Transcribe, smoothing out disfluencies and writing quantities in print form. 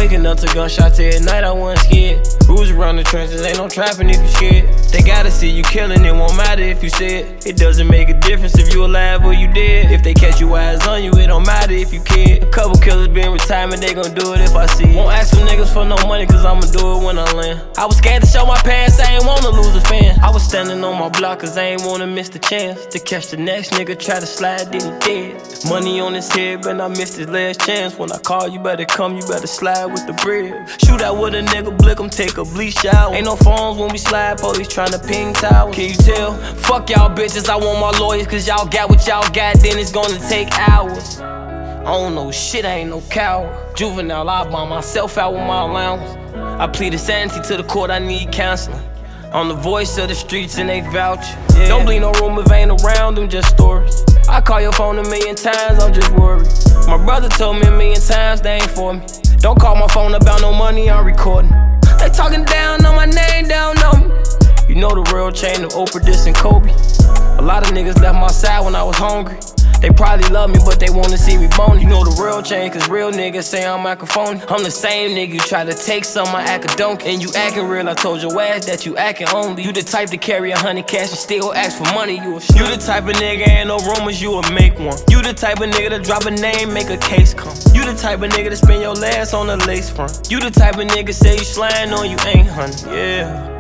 Waking up to gunshots every night, I wasn't scared. Rules around the trenches, ain't no trapping if you scared. They gotta see you killing, it won't matter if you said. It doesn't make a difference if you alive or you dead. If they catch you eyes on you, it don't matter if you cared. A couple killers been retirement, they gon' do it if I see it. Won't ask some niggas for no money, cause I'ma do it when I land. I was scared to show my pants, I ain't wanna lose a fan. I was standing on my block, cause I ain't wanna miss the chance to catch the next nigga, try to slide, then he dead. Money on his head, but I missed his last chance. When I call, you better come, you better slide with the bread. Shoot out with a nigga, blick him, take a bleach shower. Ain't no phones when we slide, police tryna ping towers. Can you tell? Fuck y'all bitches, I want my lawyers, cause y'all got what y'all got, then it's gonna take hours. I don't know shit, I ain't no coward. Juvenile, I bomb myself out with my allowance. I pleaded sanity to the court, I need counseling. I'm the voice of the streets and they vouch. Don't bleed no rumors, ain't around them, just stories. I call your phone 1,000,000 times, I'm just worried. My brother told me 1,000,000 times, they ain't for me. Don't call my phone about no money, I'm recording. They talking down on my name, they don't know me. You know the real chain of Oprah, this and Kobe. A lot of niggas left my side when I was hungry. They probably love me, but they wanna see me bone. You know the real chain, cause real niggas say I'm microphone. I'm the same nigga, you try to take some, I act a donkey. And you acting real, I told your ass that you acting only. You the type to carry 100 cash and still ask for money, you a shit. You the type of nigga, ain't no rumors, you will make one. You the type of nigga to drop a name, make a case come. You the type of nigga to spend your last on a lace front. You the type of nigga say you slime on you ain't, honey, yeah.